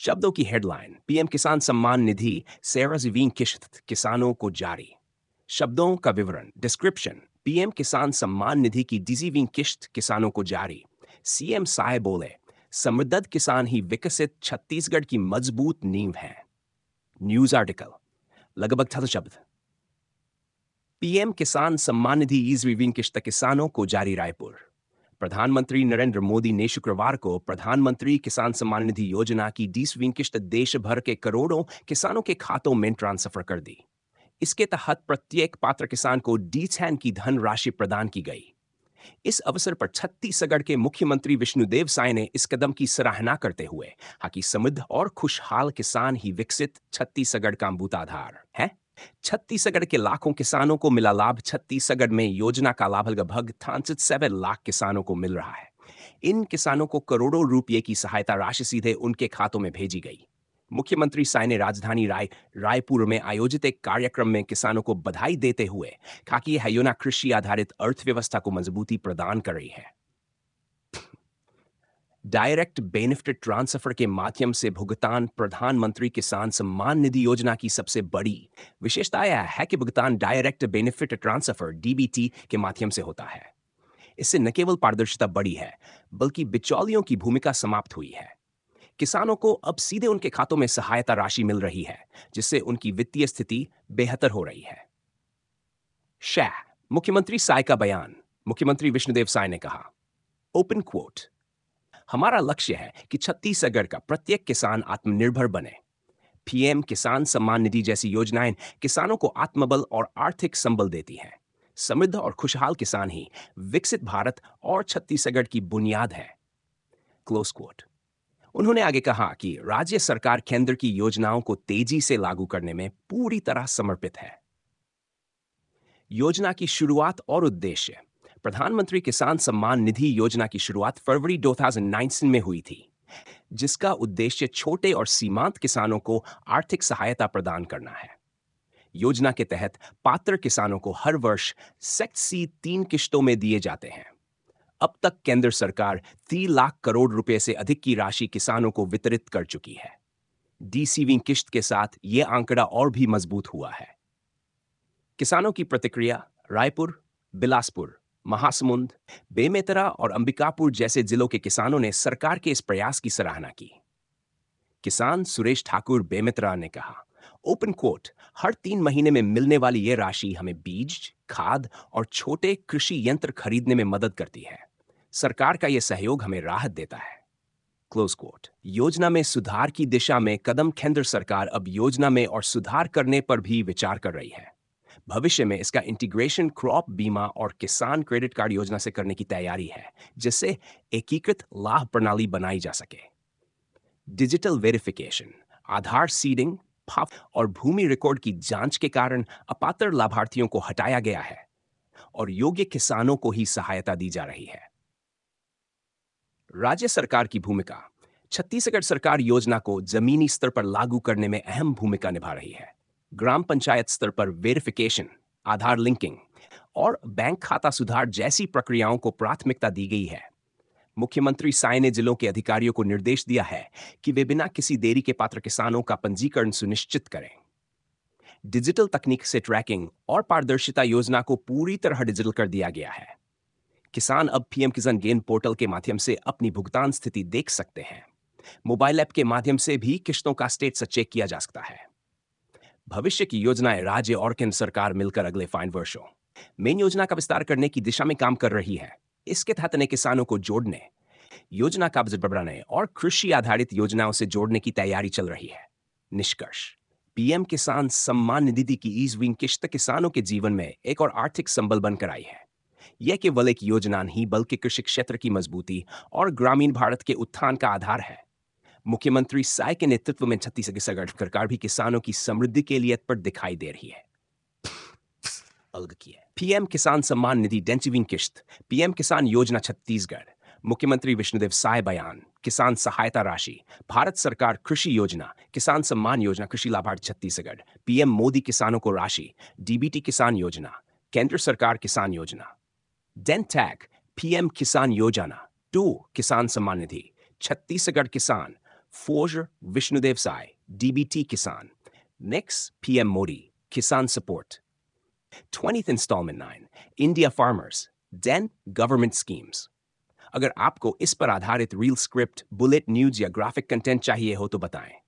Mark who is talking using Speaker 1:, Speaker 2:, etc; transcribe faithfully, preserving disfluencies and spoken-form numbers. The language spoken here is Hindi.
Speaker 1: शब्दों की हेडलाइन। पीएम किसान सम्मान निधि सैराजीवीं किश्त किसानों को जारी। शब्दों का विवरण। डिस्क्रिप्शन। पीएम किसान सम्मान निधि की डीजीवीं किश्त किसानों को जारी। सीएम साय बोले, समृद्ध किसान ही विकसित छत्तीसगढ़ की मजबूत नींव है। News article. लगभग छह शब्द। पीएम किसान सम्मान निधि ईजवीं किश्त किसानों को जारी। रायपुर। प्रधानमंत्री नरेंद्र मोदी ने शुक्रवार को प्रधानमंत्री किसान सम्मान निधि योजना की बीसवीं किश्त देश भर के करोड़ों किसानों के खातों में ट्रांसफर कर दी। इसके तहत प्रत्येक पात्र किसान को डी छह की धनराशि प्रदान की गई। इस अवसर पर छत्तीसगढ़ के मुख्यमंत्री विष्णुदेव साय ने इस कदम की सराहना करते हुए कहा कि समृद्ध और खुशहाल किसान ही विकसित छत्तीसगढ़ का मजबूत आधार है। छत्तीसगढ़ के लाखों किसानों को मिला लाभ। छत्तीसगढ़ में योजना का लाभ लगभग सैंतालीस लाख किसानों को मिल रहा है। इन किसानों को करोड़ों रुपए की सहायता राशि सीधे उनके खातों में भेजी गई। मुख्यमंत्री साय ने राजधानी राय रायपुर में आयोजित एक कार्यक्रम में किसानों को बधाई देते हुए कहा कि यह योजना कृषि आधारित अर्थव्यवस्था को मजबूती प्रदान कर रही है। डायरेक्ट बेनिफिट ट्रांसफर के माध्यम से भुगतान। प्रधानमंत्री किसान सम्मान निधि योजना की सबसे बड़ी विशेषता यह है कि भुगतान डायरेक्ट बेनिफिट ट्रांसफर डीबीटी के माध्यम से होता है। इससे न केवल पारदर्शिता बढ़ी है, बल्कि बिचौलियों की भूमिका समाप्त हुई है। किसानों को अब सीधे उनके खातों में सहायता राशि मिल रही है, जिससे उनकी वित्तीय स्थिति बेहतर हो रही है। शह मुख्यमंत्री साय का बयान। मुख्यमंत्री विष्णुदेव साय ने कहा, ओपन क्वोट, हमारा लक्ष्य है कि छत्तीसगढ़ का प्रत्येक किसान आत्मनिर्भर बने। पीएम किसान सम्मान निधि जैसी योजनाएं किसानों को आत्मबल और आर्थिक संबल देती हैं। समृद्ध और खुशहाल किसान ही विकसित भारत और छत्तीसगढ़ की बुनियाद है। Close quote. उन्होंने आगे कहा कि राज्य सरकार केंद्र की योजनाओं को तेजी से लागू करने में पूरी तरह समर्पित है। योजना की शुरुआत और उद्देश्य। प्रधानमंत्री किसान सम्मान निधि योजना की शुरुआत फरवरी दो हज़ार उन्नीस में हुई थी, जिसका उद्देश्य छोटे और सीमांत किसानों को आर्थिक सहायता प्रदान करना है। योजना के तहत पात्र किसानों को हर वर्ष सेक्ट सी तीन किश्तों में दिए जाते हैं। अब तक केंद्र सरकार तीन लाख करोड़ रुपए से अधिक की राशि किसानों को वितरित कर चुकी है। डीसीवीं किश्त के साथ यह आंकड़ा और भी मजबूत हुआ है। किसानों की प्रतिक्रिया। रायपुर, बिलासपुर, महासमुंद, बेमेतरा और अंबिकापुर जैसे जिलों के किसानों ने सरकार के इस प्रयास की सराहना की। किसान सुरेश ठाकुर बेमेतरा ने कहा, ओपन कोट, हर तीन महीने में मिलने वाली यह राशि हमें बीज, खाद और छोटे कृषि यंत्र खरीदने में मदद करती है। सरकार का यह सहयोग हमें राहत देता है। Close quote. योजना में सुधार की दिशा में कदम। केंद्र सरकार अब योजना में और सुधार करने पर भी विचार कर रही है। भविष्य में इसका इंटीग्रेशन क्रॉप बीमा और किसान क्रेडिट कार्ड योजना से करने की तैयारी है, जिससे एकीकृत लाभ प्रणाली बनाई जा सके। डिजिटल वेरिफिकेशन, आधार सीडिंग, फाफ और भूमि रिकॉर्ड की जांच के कारण अपात्र लाभार्थियों को हटाया गया है और योग्य किसानों को ही सहायता दी जा रही है। राज्य सरकार की भूमिका। छत्तीसगढ़ सरकार योजना को जमीनी स्तर पर लागू करने में अहम भूमिका निभा रही है। ग्राम पंचायत स्तर पर वेरिफिकेशन, आधार लिंकिंग और बैंक खाता सुधार जैसी प्रक्रियाओं को प्राथमिकता दी गई है। मुख्यमंत्री साय ने जिलों के अधिकारियों को निर्देश दिया है कि वे बिना किसी देरी के पात्र किसानों का पंजीकरण सुनिश्चित करें। डिजिटल तकनीक से ट्रैकिंग और पारदर्शिता। योजना को पूरी तरह डिजिटल कर दिया गया है। किसान अब पीएम किसान गेन पोर्टल के माध्यम से अपनी भुगतान स्थिति देख सकते हैं। मोबाइल ऐप के माध्यम से भी किश्तों का स्टेटस चेक किया जा सकता है। भविष्य की योजनाएं। राज्य और केंद्र सरकार मिलकर अगले पांच वर्षों में योजना का विस्तार करने की दिशा में काम कर रही है। इसके तहत नए किसानों को जोड़ने, योजना का बजट बढ़ाने और कृषि आधारित योजनाओं से जोड़ने की तैयारी चल रही है। निष्कर्ष। पीएम किसान सम्मान निधि की ईजवीं किश्त किसानों के जीवन में एक और आर्थिक संबल बनकर आई है। यह केवल एक योजना नहीं, बल्कि कृषि क्षेत्र की मजबूती और ग्रामीण भारत के उत्थान का आधार है। मुख्यमंत्री साय के नेतृत्व में छत्तीसगढ़ सरकार भी किसानों की समृद्धि के लिए तत्पर दिखाई दे रही है। अलग की है। पीएम किसान सम्मान निधि डेंचिविंग किश्त। पीएम किसान योजना छत्तीसगढ़। मुख्यमंत्री विष्णुदेव साय बयान। किसान सहायता राशि। भारत सरकार कृषि योजना, किसान सम्मान योजना, कृषि लाभार्थी छत्तीसगढ़। पीएम मोदी किसानों को राशि। डीबीटी किसान योजना, केंद्र सरकार किसान योजना। डेंटैग, पीएम किसान योजना। टू किसान सम्मान निधि, छत्तीसगढ़ किसान, Forger, Vishnudev Sai, D B T Kisan. Next, P M Modi, Kisan Support. twentieth installment nine, India Farmers, then Government Schemes. अगर आपको इस पर आधारित रील स्क्रिप्ट, बुलेट न्यूज या ग्राफिक कंटेंट चाहिए हो तो बताएं।